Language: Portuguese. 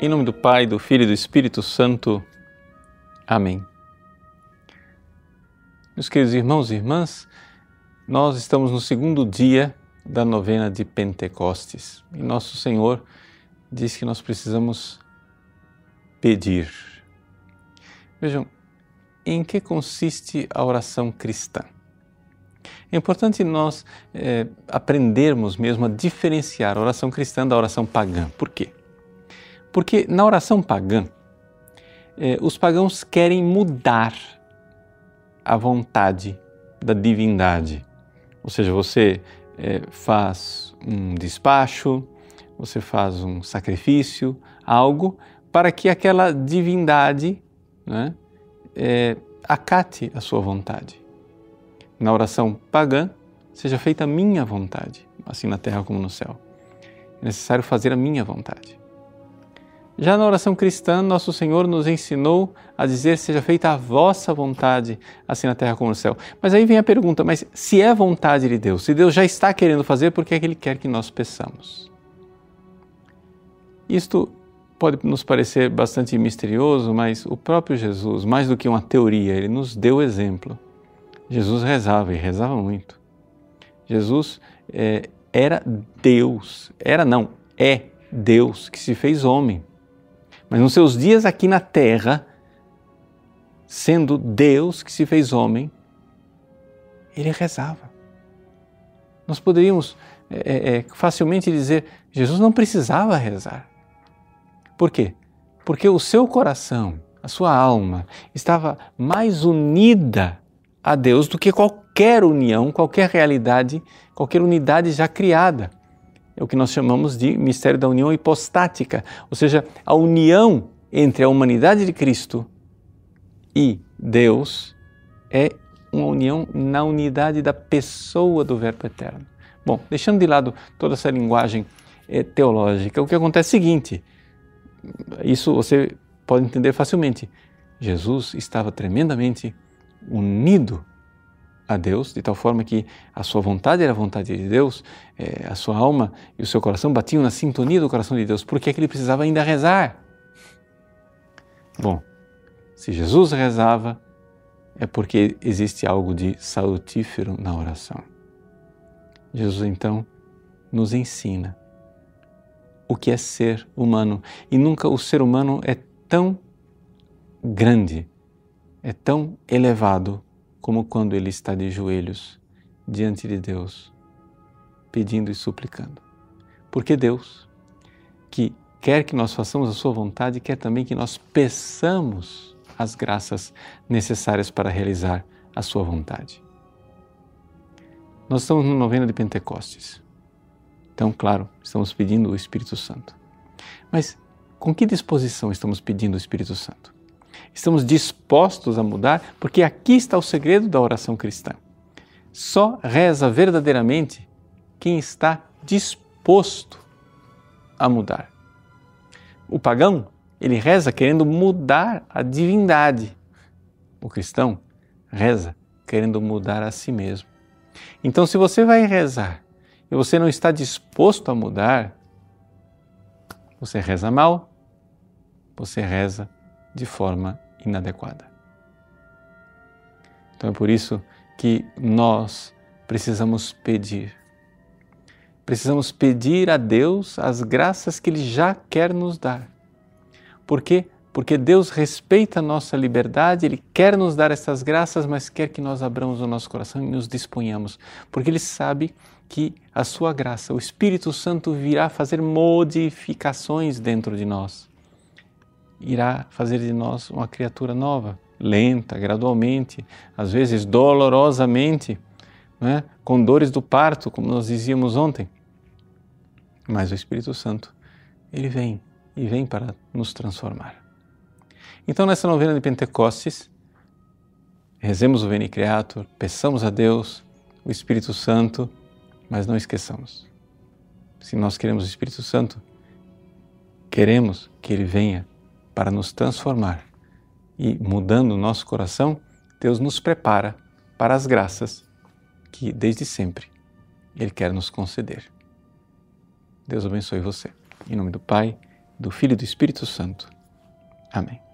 Em nome do Pai, do Filho e do Espírito Santo. Amém. Meus queridos irmãos e irmãs, nós estamos no segundo dia da novena de Pentecostes e Nosso Senhor diz que nós precisamos pedir. Vejam, em que consiste a oração cristã? É importante nós aprendermos mesmo a diferenciar a oração cristã da oração pagã. Por quê? Porque na oração pagã, os pagãos querem mudar a vontade da divindade. Ou seja, você faz um despacho, você faz um sacrifício, algo para que aquela divindade, né, acate a sua vontade. Na oração pagã, seja feita a minha vontade, assim na terra como no céu. É necessário fazer a minha vontade. Já na oração cristã, Nosso Senhor nos ensinou a dizer, seja feita a vossa vontade, assim na terra como no céu. Mas aí vem a pergunta, mas se é vontade de Deus, se Deus já está querendo fazer, por que é que Ele quer que nós peçamos? Isto pode nos parecer bastante misterioso, mas o próprio Jesus, mais do que uma teoria, Ele nos deu exemplo. Jesus rezava e rezava muito. Jesus era Deus, é Deus que se fez homem. Mas nos seus dias aqui na terra, sendo Deus que se fez homem, Ele rezava. Nós poderíamos facilmente dizer, Jesus não precisava rezar. Por quê? Porque o seu coração, a sua alma, estava mais unida a Deus do que qualquer união, qualquer realidade, qualquer unidade já criada. É o que nós chamamos de mistério da união hipostática, ou seja, a união entre a humanidade de Cristo e Deus é uma união na unidade da pessoa do Verbo Eterno. Bom, deixando de lado toda essa linguagem teológica, o que acontece é o seguinte, isso você pode entender facilmente, Jesus estava tremendamente unido a Deus, de tal forma que a sua vontade era a vontade de Deus, a sua alma e o seu coração batiam na sintonia do coração de Deus. Por que é que ele precisava ainda rezar? Bom, se Jesus rezava, é porque existe algo de salutífero na oração. Jesus, então, nos ensina o que é ser humano. E nunca o ser humano é tão grande, é tão elevado como quando ele está de joelhos diante de Deus, pedindo e suplicando. Porque Deus, que quer que nós façamos a sua vontade, quer também que nós peçamos as graças necessárias para realizar a sua vontade. Nós estamos na novena de Pentecostes. Então, claro, estamos pedindo o Espírito Santo. Mas com que disposição estamos pedindo o Espírito Santo? Estamos dispostos a mudar? Porque aqui está o segredo da oração cristã. Só reza verdadeiramente quem está disposto a mudar. O pagão, ele reza querendo mudar a divindade. O cristão reza querendo mudar a si mesmo. Então, se você vai rezar e você não está disposto a mudar, você reza mal, você reza de forma inadequada. Então é por isso que nós precisamos pedir. Precisamos pedir a Deus as graças que Ele já quer nos dar. Por quê? Porque Deus respeita a nossa liberdade, Ele quer nos dar essas graças, mas quer que nós abramos o nosso coração e nos disponhamos. Porque Ele sabe que a sua graça, o Espírito Santo virá fazer modificações dentro de nós. Irá fazer de nós uma criatura nova, lenta, gradualmente, às vezes dolorosamente, né? Com dores do parto, como nós dizíamos ontem. Mas o Espírito Santo, Ele vem e vem para nos transformar. Então, nessa novena de Pentecostes, rezemos o Veni Creator, peçamos a Deus, o Espírito Santo, mas não esqueçamos, se nós queremos o Espírito Santo, queremos que Ele venha para nos transformar e, mudando o nosso coração, Deus nos prepara para as graças que, desde sempre, Ele quer nos conceder. Deus abençoe você. Em nome do Pai, do Filho e do Espírito Santo. Amém.